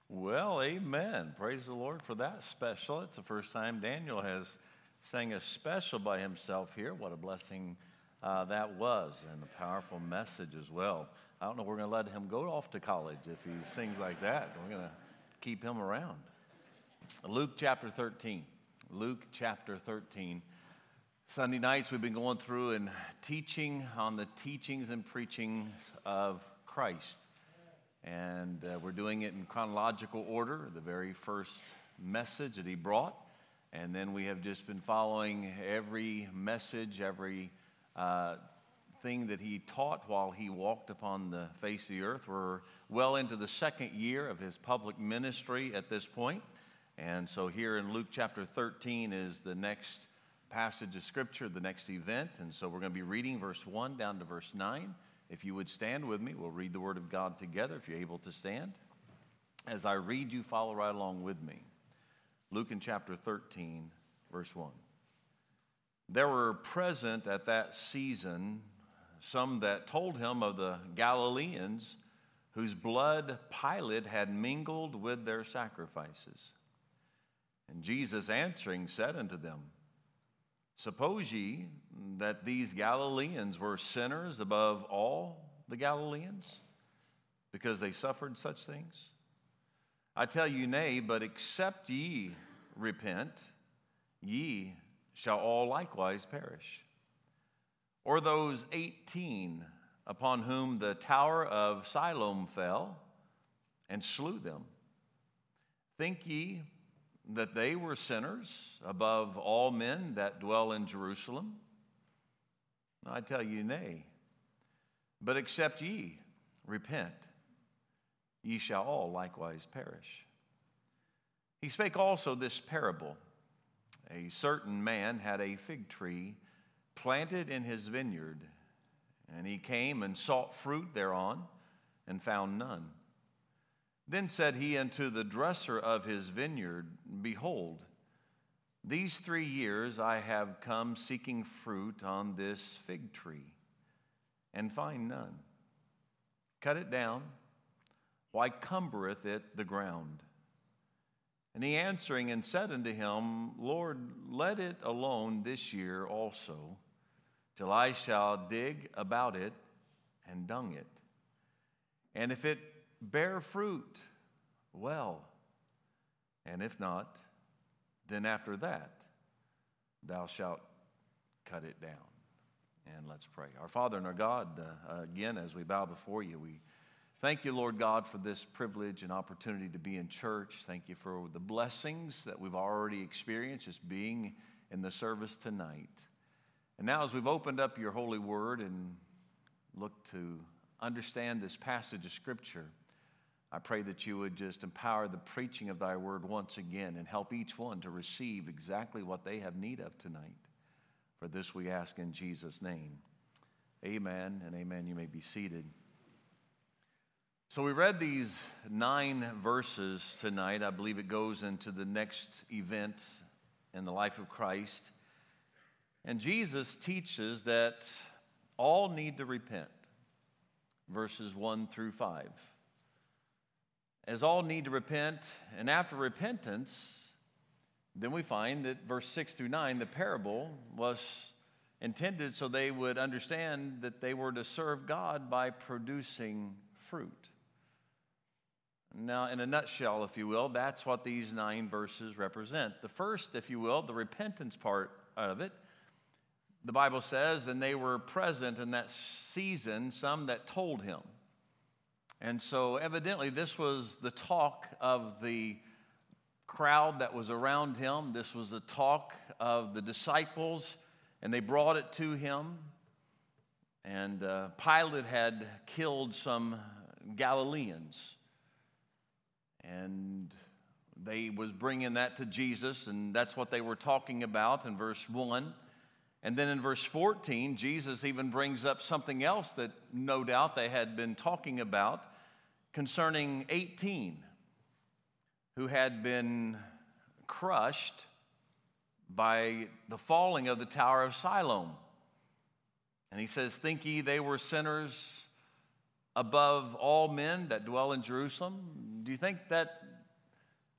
Well, amen. Praise the Lord for that special. It's the first time Daniel has sang a special by himself here. What a blessing that was, and a powerful message as well. I don't know if we're going to let him go off to college if he sings like that. We're going to keep him around. Luke chapter 13. Luke chapter 13. Sunday nights we've been going through and teaching on the teachings and preachings of Christ. And we're doing it in chronological order, the very first message that he brought. And then we have just been following every message, every thing that he taught while he walked upon the face of the earth. We're well into the second year of his public ministry at this point. And so here in Luke chapter 13 is the next passage of Scripture, the next event. And so we're going to be reading verse 1 down to verse 9. If you would stand with me, we'll read the Word of God together if you're able to stand. As I read, you follow right along with me. Luke in chapter 13, verse 1. There were present at that season some that told him of the Galileans whose blood Pilate had mingled with their sacrifices. And Jesus answering said unto them, Suppose ye that these Galileans were sinners above all the Galileans, because they suffered such things? I tell you, nay, but except ye repent, ye shall all likewise perish. Or those 18 upon whom the tower of Siloam fell and slew them, think ye that they were sinners above all men that dwell in Jerusalem? I tell you, nay. But except ye repent, ye shall all likewise perish. He spake also this parable. A certain man had a fig tree planted in his vineyard, and he came and sought fruit thereon, and found none. Then said he unto the dresser of his vineyard, Behold, these 3 years I have come seeking fruit on this fig tree, and find none. Cut it down. Why cumbereth it the ground? And he answering and said unto him, Lord, let it alone this year also, till I shall dig about it and dung it. And if it bear fruit, well, and if not, then after that thou shalt cut it down. And let's pray. Our Father and our God, again, as we bow before you, we thank you, Lord God, for this privilege and opportunity to be in church. Thank you for the blessings that we've already experienced just being in the service tonight. And now as we've opened up your holy word and looked to understand this passage of Scripture, I pray that you would just empower the preaching of thy word once again and help each one to receive exactly what they have need of tonight. For this we ask in Jesus' name. Amen and amen. You may be seated. So we read these 9 verses tonight. I believe it goes into the next event in the life of Christ. And Jesus teaches that all need to repent. Verses 1 through 5. As all need to repent, and after repentance, then we find that verse 6 through 9, the parable was intended so they would understand that they were to serve God by producing fruit. Now, in a nutshell, if you will, that's what these 9 verses represent. The first, if you will, the repentance part of it, the Bible says, and they were present in that season, some that told him. And so evidently this was the talk of the crowd that was around him. This was the talk of the disciples, and they brought it to him. And Pilate had killed some Galileans, and they was bringing that to Jesus, and that's what they were talking about in verse 1. And then in verse 14, Jesus even brings up something else that no doubt they had been talking about concerning 18 who had been crushed by the falling of the Tower of Siloam. And he says, Think ye they were sinners above all men that dwell in Jerusalem? Do you think that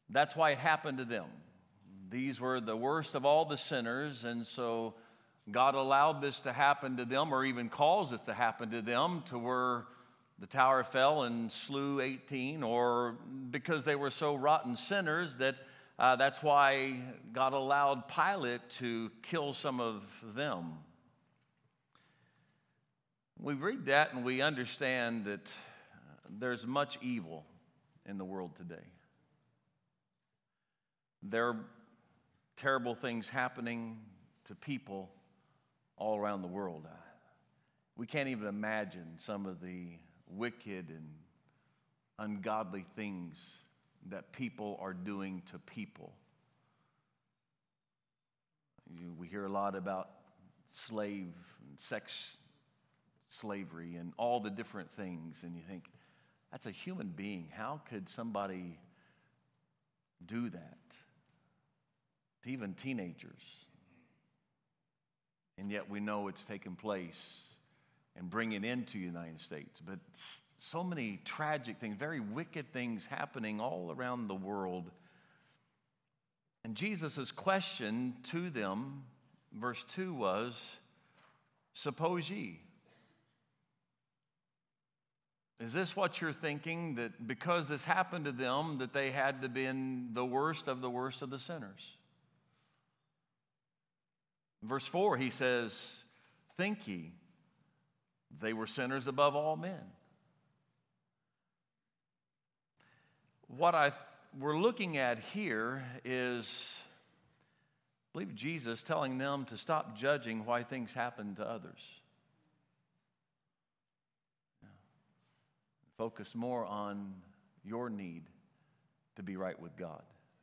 That's why it happened to them. These were the worst of all the sinners, and so God allowed this to happen to them, or even caused it to happen to them, to where the tower fell and slew 18, or because they were so rotten sinners that's why God allowed Pilate to kill some of them. We read that and we understand that there's much evil in the world today. There are terrible things happening to people all around the world. We can't even imagine some of the wicked and ungodly things that people are doing to people. We hear a lot about slave and sex slavery and all the different things, and you think, that's a human being. How could somebody do that? To even teenagers. And yet we know it's taken place and bring it into the United States. But so many tragic things, very wicked things happening all around the world. And Jesus' question to them, verse 2 was, suppose ye. Is this what you're thinking, that because this happened to them, that they had to be in the worst of the sinners? Verse 4, he says, think ye, they were sinners above all men. What we're looking at here is, I believe Jesus telling them to stop judging why things happen to others. Focus more on your need to be right with God.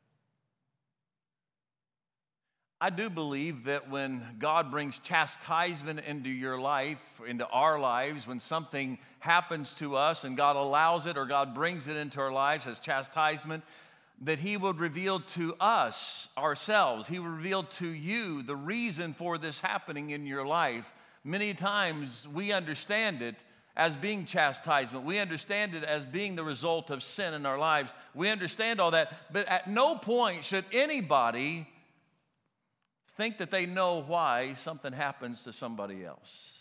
I do believe that when God brings chastisement into your life, into our lives, when something happens to us and God allows it or God brings it into our lives as chastisement, that He would reveal to us, ourselves, He would reveal to you the reason for this happening in your life. Many times we understand it as being chastisement. We understand it as being the result of sin in our lives. We understand all that, but at no point should anybody think that they know why something happens to somebody else.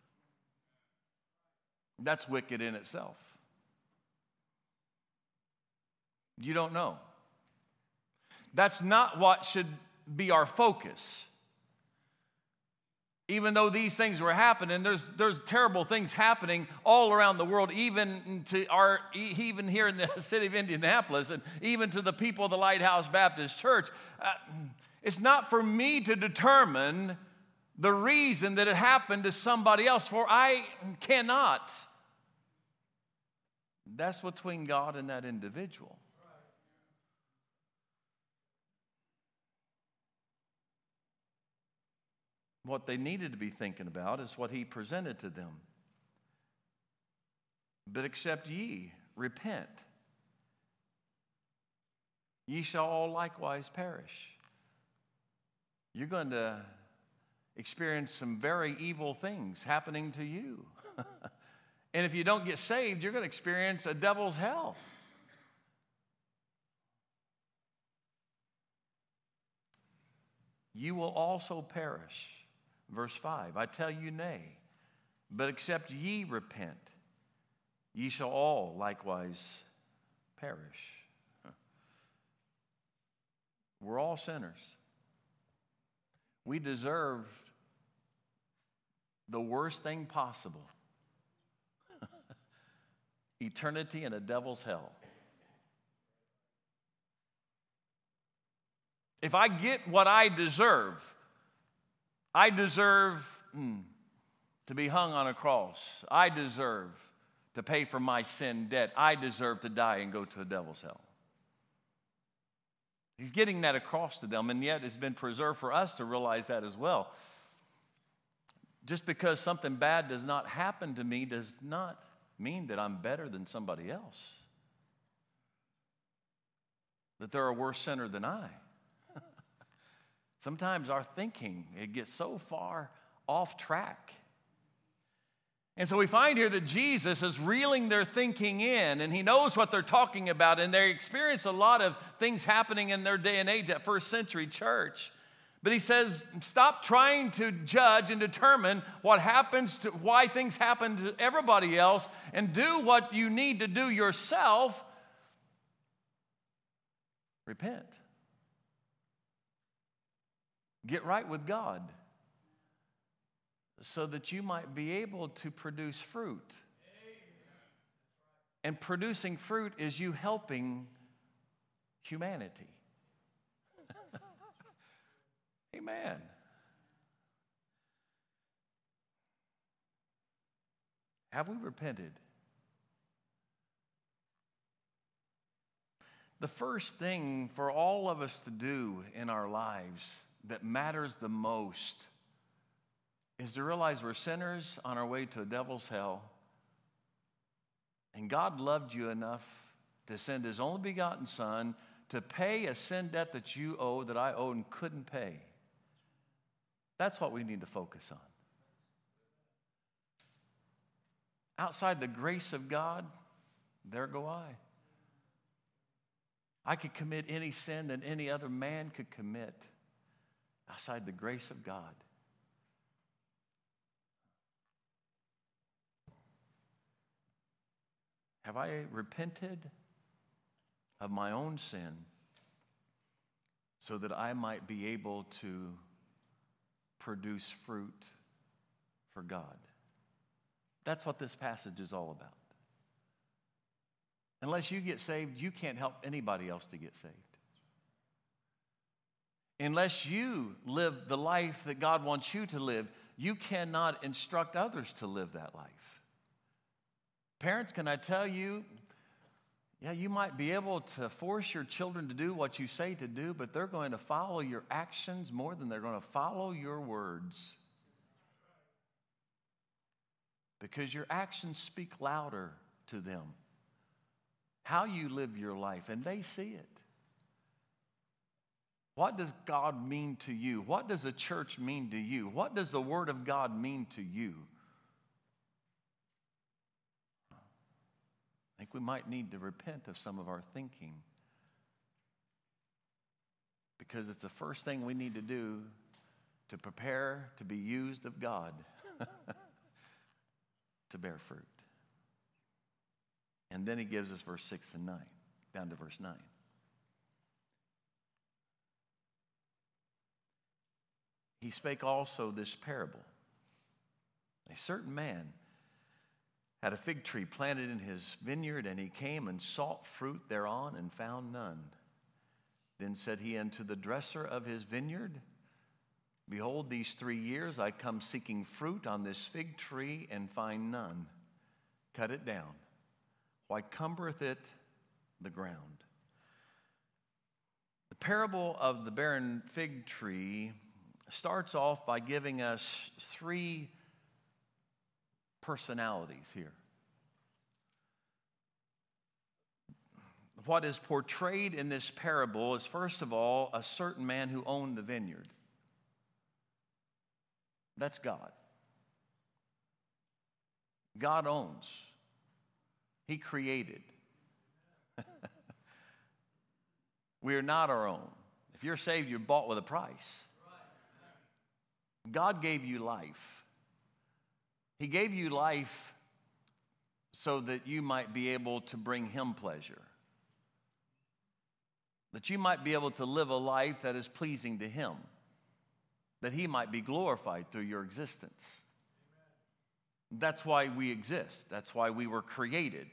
That's wicked in itself. You don't know. That's not what should be our focus. Even though these things were happening, there's terrible things happening all around the world, even here in the city of Indianapolis, and even to the people of the Lighthouse Baptist Church. It's not for me to determine the reason that it happened to somebody else, for I cannot. That's between God and that individual. What they needed to be thinking about is what He presented to them. But except ye repent, ye shall all likewise perish. You're going to experience some very evil things happening to you. And if you don't get saved, you're going to experience a devil's hell. You will also perish. Verse 5, I tell you nay, but except ye repent, ye shall all likewise perish. We're all sinners. We deserve the worst thing possible. Eternity in a devil's hell. If I get what I deserve to be hung on a cross. I deserve to pay for my sin debt. I deserve to die and go to a devil's hell. He's getting that across to them, and yet it's been preserved for us to realize that as well. Just because something bad does not happen to me does not mean that I'm better than somebody else. That they're a worse sinner than I. Sometimes our thinking, it gets so far off track. And so we find here that Jesus is reeling their thinking in, and he knows what they're talking about, and they experience a lot of things happening in their day and age, that first century church. But he says, stop trying to judge and determine what happens to why things happen to everybody else, and do what you need to do yourself. Repent. Get right with God, so that you might be able to produce fruit. And producing fruit is you helping humanity. Amen. Have we repented? The first thing for all of us to do in our lives that matters the most is to realize we're sinners on our way to a devil's hell. And God loved you enough to send his only begotten Son to pay a sin debt that you owe, that I owed and couldn't pay. That's what we need to focus on. Outside the grace of God, there go I. I could commit any sin that any other man could commit outside the grace of God. Have I repented of my own sin so that I might be able to produce fruit for God? That's what this passage is all about. Unless you get saved, you can't help anybody else to get saved. Unless you live the life that God wants you to live, you cannot instruct others to live that life. Parents, can I tell you, you might be able to force your children to do what you say to do, but they're going to follow your actions more than they're going to follow your words. Because your actions speak louder to them. How you live your life, and they see it. What does God mean to you? What does a church mean to you? What does the Word of God mean to you? I think we might need to repent of some of our thinking, because it's the first thing we need to do to prepare to be used of God to bear fruit. And then he gives us verse 6 and 9, down to verse 9. He spake also this parable. A certain man had a fig tree planted in his vineyard, and he came and sought fruit thereon and found none. Then said he unto the dresser of his vineyard, Behold, these 3 years I come seeking fruit on this fig tree and find none. Cut it down. Why cumbereth it the ground? The parable of the barren fig tree starts off by giving us 3 personalities here. What is portrayed in this parable is, first of all, a certain man who owned the vineyard. That's God. God owns. He created. We are not our own. If you're saved, you're bought with a price. God gave you life. He gave you life so that you might be able to bring Him pleasure. That you might be able to live a life that is pleasing to Him. That He might be glorified through your existence. That's why we exist. That's why we were created.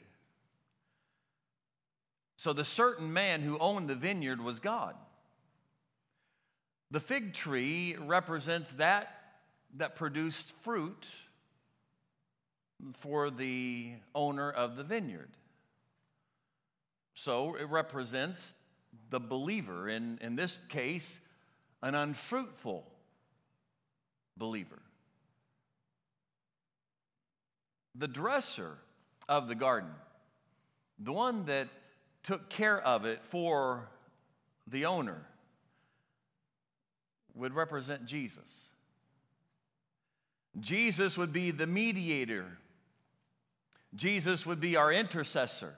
So the certain man who owned the vineyard was God. The fig tree represents that produced fruit for the owner of the vineyard. So it represents the believer, in this case, an unfruitful believer. The dresser of the garden, the one that took care of it for the owner, would represent Jesus. Jesus would be the mediator Jesus would be our intercessor.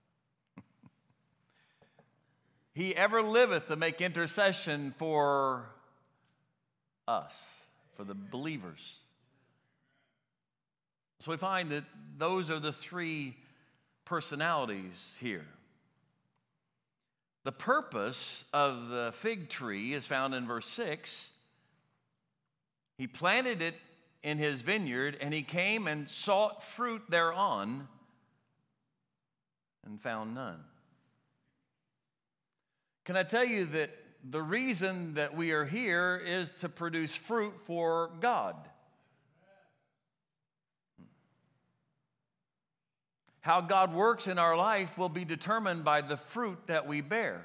He ever liveth to make intercession for us, for the believers. So we find that those are the three personalities here. The purpose of the fig tree is found in verse 6. He planted it in his vineyard, and he came and sought fruit thereon, and found none. Can I tell you that the reason that we are here is to produce fruit for God? How God works in our life will be determined by the fruit that we bear.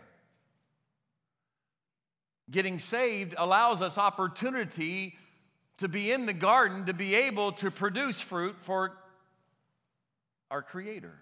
Getting saved allows us opportunity to be in the garden, to be able to produce fruit for our Creator.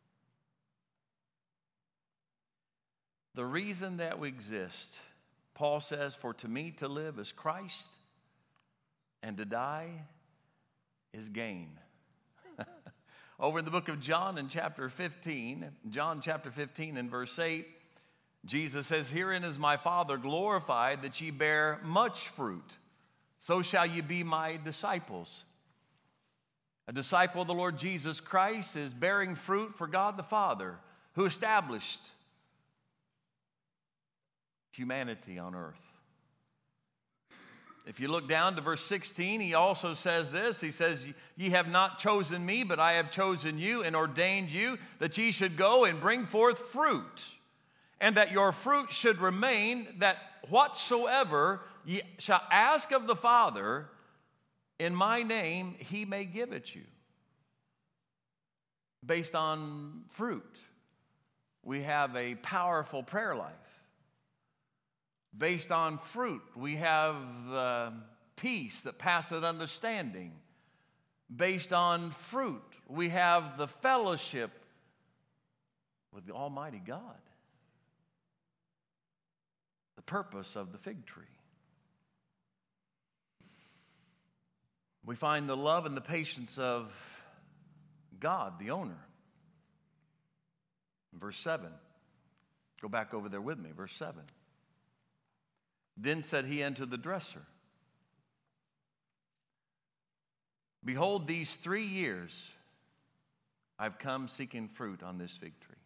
The reason that we exist, Paul says, for to me to live is Christ, and to die is gain. Over in the book of John in chapter 15, John chapter 15 and verse 8, Jesus says, herein is my Father glorified, that ye bear much fruit. So shall you be my disciples. A disciple of the Lord Jesus Christ is bearing fruit for God the Father, who established humanity on earth. If you look down to verse 16, he also says this. He says, ye have not chosen me, but I have chosen you and ordained you that ye should go and bring forth fruit, and that your fruit should remain, that whatsoever ye shall ask of the Father in my name, he may give it you. Based on fruit, we have a powerful prayer life. Based on fruit, we have the peace that passeth understanding. Based on fruit, we have the fellowship with the Almighty God. The purpose of the fig tree. We find the love and the patience of God, the owner. Verse 7. Go back over there with me, verse 7. Then said he unto the dresser, behold, these 3 years I've come seeking fruit on this fig tree.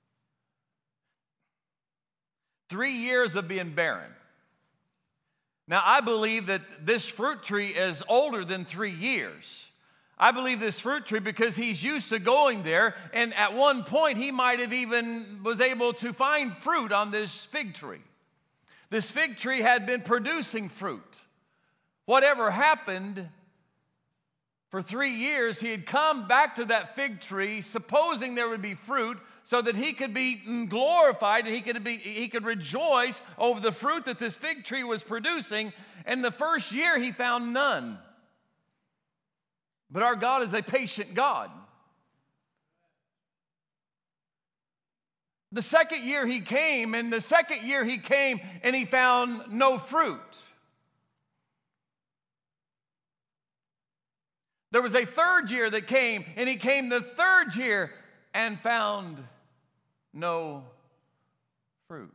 3 years of being barren. Now, I believe that this fruit tree is older than 3 years. I believe this fruit tree because he's used to going there, and at one point he might have even was able to find fruit on this fig tree. This fig tree had been producing fruit. Whatever happened, for 3 years he had come back to that fig tree supposing there would be fruit so that he could be glorified and he could rejoice over the fruit that this fig tree was producing. And the first year he found none. But our God is a patient God. The second year he came, and he found no fruit. There was a third year that came, and he came the third year and found no fruit.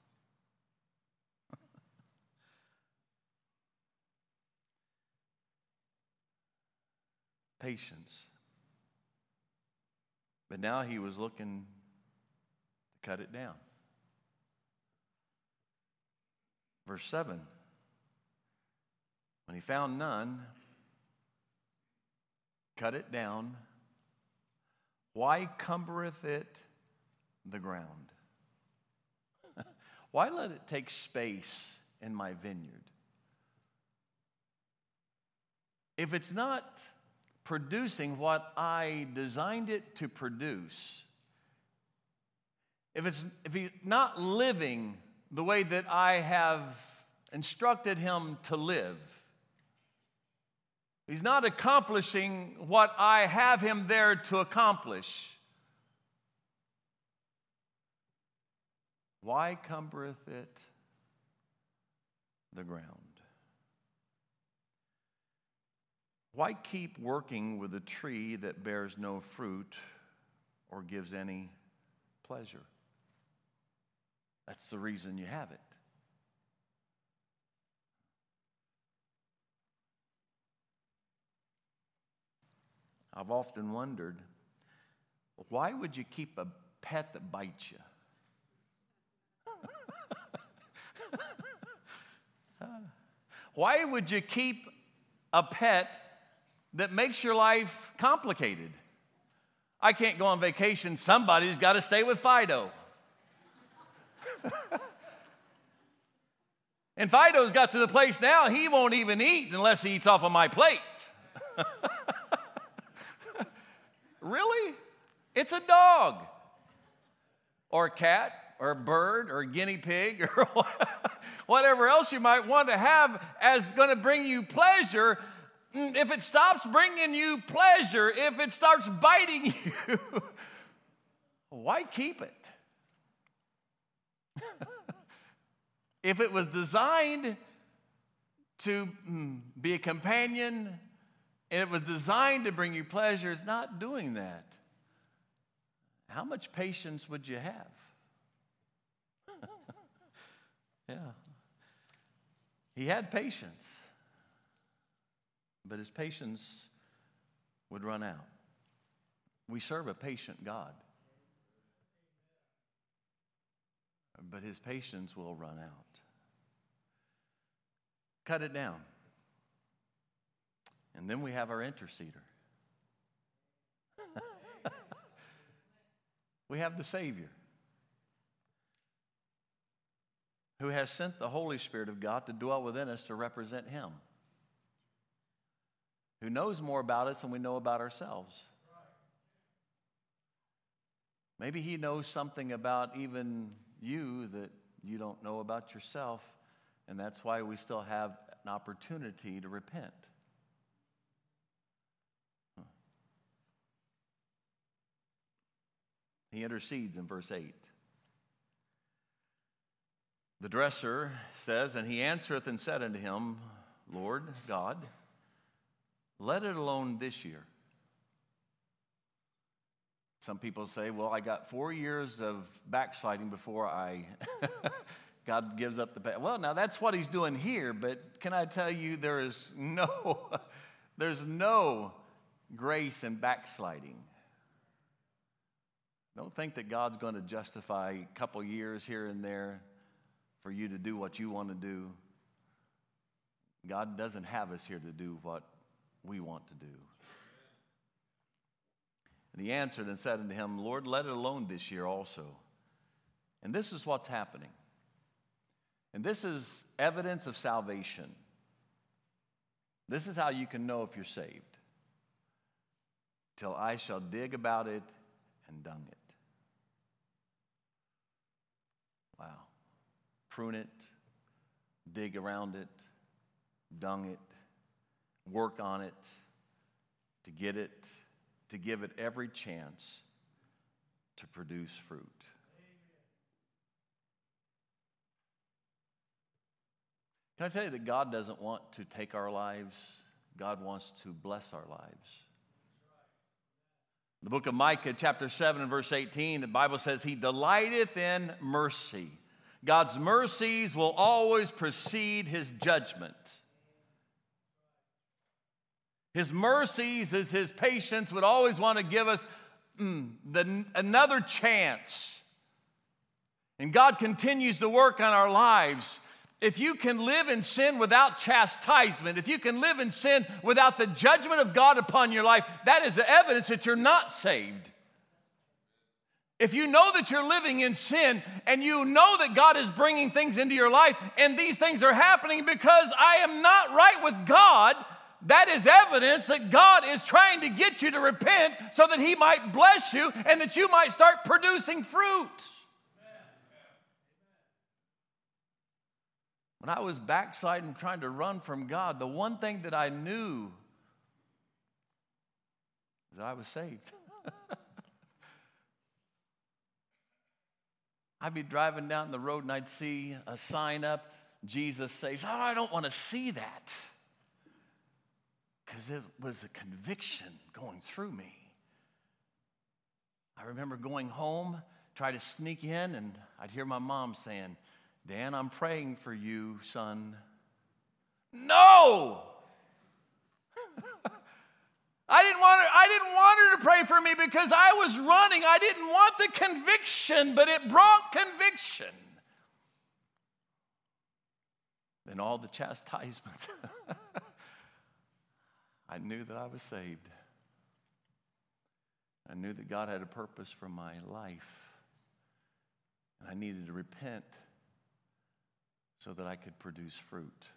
Patience. But now he was looking to cut it down. Verse 7. When he found none, cut it down. Why cumbereth it the ground? Why let it take space in my vineyard? If it's not producing what I designed it to produce, if he's not living the way that I have instructed him to live, he's not accomplishing what I have him there to accomplish, why cumbereth it the ground? Why keep working with a tree that bears no fruit or gives any pleasure? That's the reason you have it. I've often wondered, why would you keep a pet that bites you? Why would you keep a pet that makes your life complicated? I can't go on vacation. Somebody's got to stay with Fido. And Fido's got to the place now, he won't even eat unless he eats off of my plate. Really? It's a dog or a cat or a bird or a guinea pig or whatever else you might want to have as going to bring you pleasure. If it stops bringing you pleasure, if it starts biting you, why keep it? If it was designed to be a companion and it was designed to bring you pleasure, it's not doing that. How much patience would you have? Yeah. He had patience, but his patience would run out. We serve a patient God, but his patience will run out. Cut it down. And then we have our interceder. We have the Savior who has sent the Holy Spirit of God to dwell within us to represent him, who knows more about us than we know about ourselves. Maybe he knows something about even you that you don't know about yourself, and that's why we still have an opportunity to repent. He intercedes in verse 8. The dresser says, and he answereth and said unto him, Lord God, let it alone this year. Some people say, well, I got 4 years of backsliding before God gives up the past. Well, now that's what he's doing here, but can I tell you there's no grace in backsliding. Don't think that God's going to justify a couple years here and there for you to do what you want to do. God doesn't have us here to do what we want to do. And he answered and said unto him, Lord, let it alone this year also. And this is what's happening. And this is evidence of salvation. This is how you can know if you're saved. Till I shall dig about it and dung it. Wow. Prune it, dig around it, dung it, work on it, to get it, to give it every chance to produce fruit. Can I tell you that God doesn't want to take our lives? God wants to bless our lives. The book of Micah, chapter 7 and verse 18, the Bible says, He delighteth in mercy. God's mercies will always precede His judgment. His mercies is His patience would always want to give us another chance. And God continues to work on our lives. If you can live in sin without chastisement, if you can live in sin without the judgment of God upon your life, that is the evidence that you're not saved. If you know that you're living in sin and you know that God is bringing things into your life and these things are happening because I am not right with God, that is evidence that God is trying to get you to repent so that He might bless you and that you might start producing fruit. When I was backsliding, trying to run from God, the one thing that I knew is that I was saved. I'd be driving down the road and I'd see a sign up, Jesus saves. Oh, I don't want to see that. because it was a conviction going through me. I remember going home, try to sneak in, and I'd hear my mom saying, Dan, I'm praying for you, son. No! I didn't want her to pray for me because I was running. I didn't want the conviction, but it brought conviction. Then all the chastisements. I knew that I was saved. I knew that God had a purpose for my life. And I needed to repent so that I could produce fruit.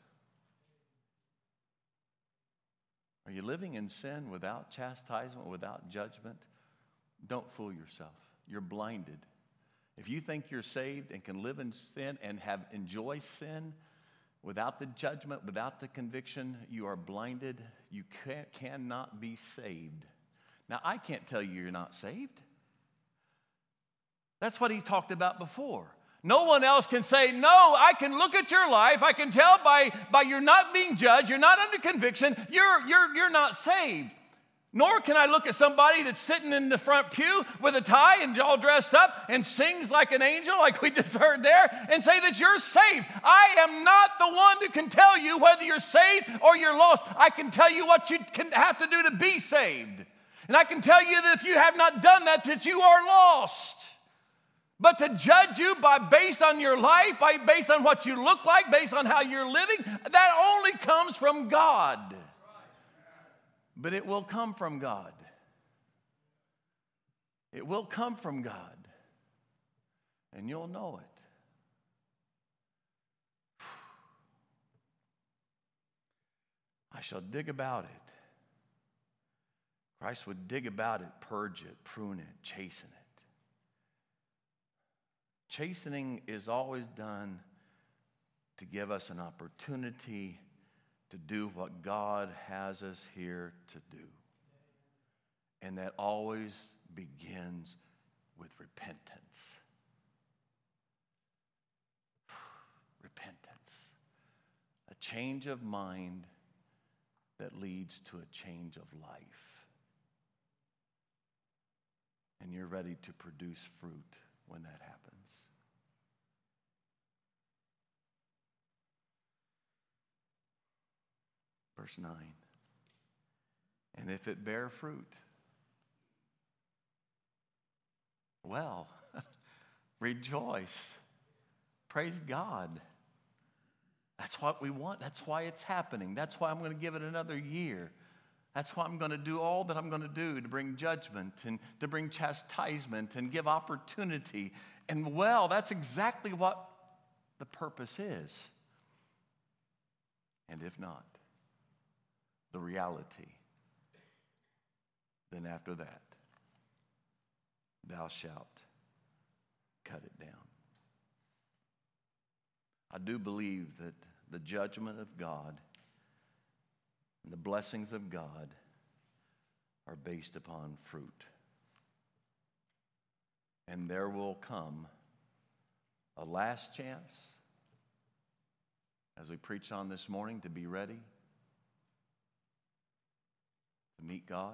Are you living in sin without chastisement, without judgment? Don't fool yourself. You're blinded. If you think you're saved and can live in sin and enjoy sin without the judgment, without the conviction, you are blinded. You cannot be saved. Now, I can't tell you you're not saved. That's what he talked about before. No one else can say, no, I can look at your life. I can tell by you're not being judged. You're not under conviction. You're not saved. Nor can I look at somebody that's sitting in the front pew with a tie and all dressed up and sings like an angel, like we just heard there, and say that you're saved. I am not the one that can tell you whether you're saved or you're lost. I can tell you what you have to do to be saved. And I can tell you that if you have not done that, that you are lost. But to judge you based on your life, based on what you look like, based on how you're living, that only comes from God. But it will come from God. It will come from God. And you'll know it. I shall dig about it. Christ would dig about it, purge it, prune it, chasten it. Chastening is always done to give us an opportunity to do what God has us here to do. And that always begins with repentance. Repentance. A change of mind that leads to a change of life. And you're ready to produce fruit when that happens. Verse 9. And if it bear fruit, well, rejoice. Praise God. That's what we want. That's why it's happening. That's why I'm going to give it another year. That's why I'm going to do all that I'm going to do to bring judgment and to bring chastisement and give opportunity. And well, that's exactly what the purpose is. And if not, the reality, then after that, thou shalt cut it down. I do believe that the judgment of God and the blessings of God are based upon fruit. And there will come a last chance, as we preached on this morning, to be ready to meet God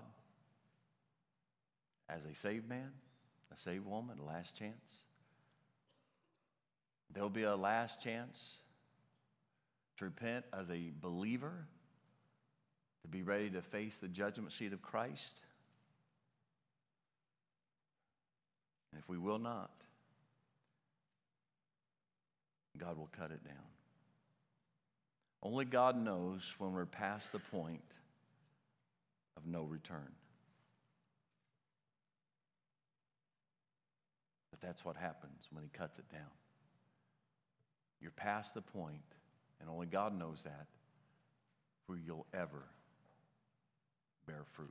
as a saved man, a saved woman, a last chance. There'll be a last chance to repent as a believer, to be ready to face the judgment seat of Christ. And if we will not, God will cut it down. Only God knows when we're past the point of no return. But that's what happens when he cuts it down. You're past the point, and only God knows that, where you'll ever bear fruit.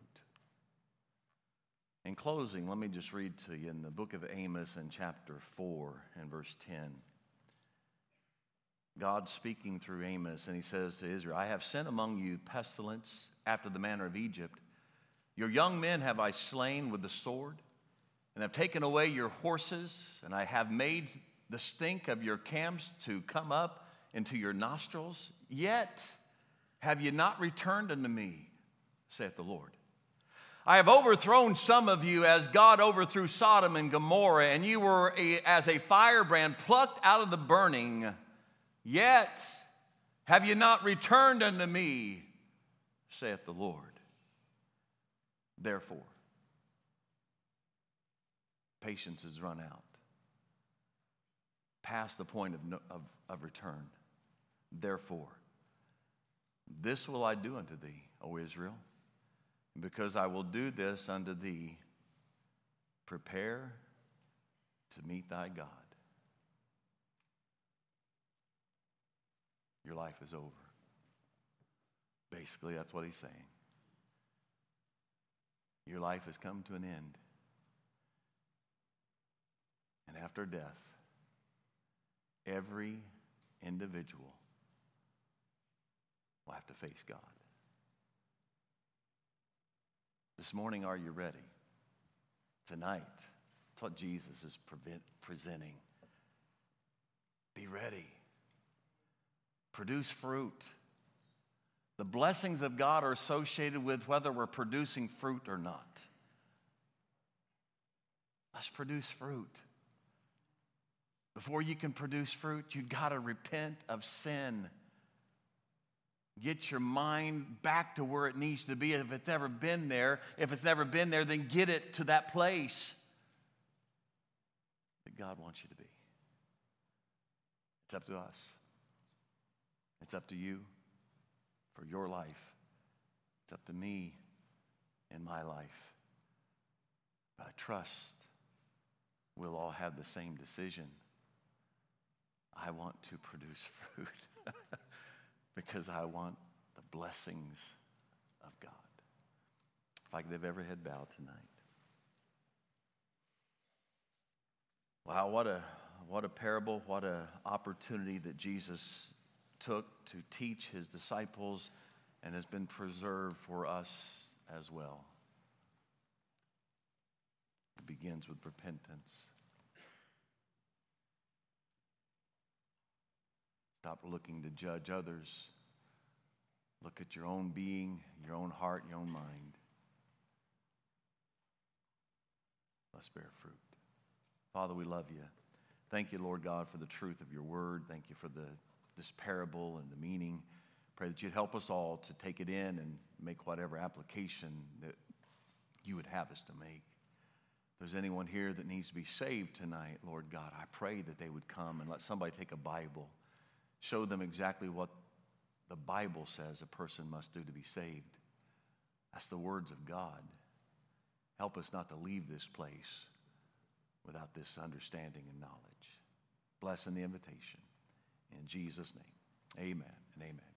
In closing, let me just read to you in the book of Amos in chapter 4 and verse 10. God speaking through Amos, and he says to Israel, I have sent among you pestilence after the manner of Egypt. Your young men have I slain with the sword, and have taken away your horses, and I have made the stink of your camps to come up into your nostrils. Yet have you not returned unto me, saith the Lord. I have overthrown some of you as God overthrew Sodom and Gomorrah, and you were as a firebrand plucked out of the burning. Yet have you not returned unto me, saith the Lord. Therefore, patience is run out, past the point of return. Therefore, this will I do unto thee, O Israel, because I will do this unto thee. Prepare to meet thy God. Your life is over. Basically, that's what he's saying. Your life has come to an end. And after death, every individual will have to face God. This morning, are you ready? Tonight, that's what Jesus is presenting. Be ready. Produce fruit. The blessings of God are associated with whether we're producing fruit or not. Let's produce fruit. Before you can produce fruit, you've got to repent of sin. Get your mind back to where it needs to be. If it's ever been there, then get it to that place that God wants you to be. It's up to us. It's up to you for your life. It's up to me in my life. But I trust we'll all have the same decision. I want to produce fruit because I want the blessings of God. If I could have every head bowed tonight. Wow, what a parable, what an opportunity that Jesus took to teach his disciples and has been preserved for us as well. It begins with repentance. Stop looking to judge others. Look at your own being, your own heart, your own mind. Let's bear fruit. Father, we love you. Thank you, Lord God, for the truth of your word. Thank you for this parable and the meaning. Pray that you'd help us all to take it in and make whatever application that you would have us to make. If there's anyone here that needs to be saved tonight, Lord God, I pray that they would come and let somebody take a Bible. Show them exactly what the Bible says a person must do to be saved. That's the words of God. Help us not to leave this place without this understanding and knowledge. Bless in the invitation. In Jesus' name, amen and amen.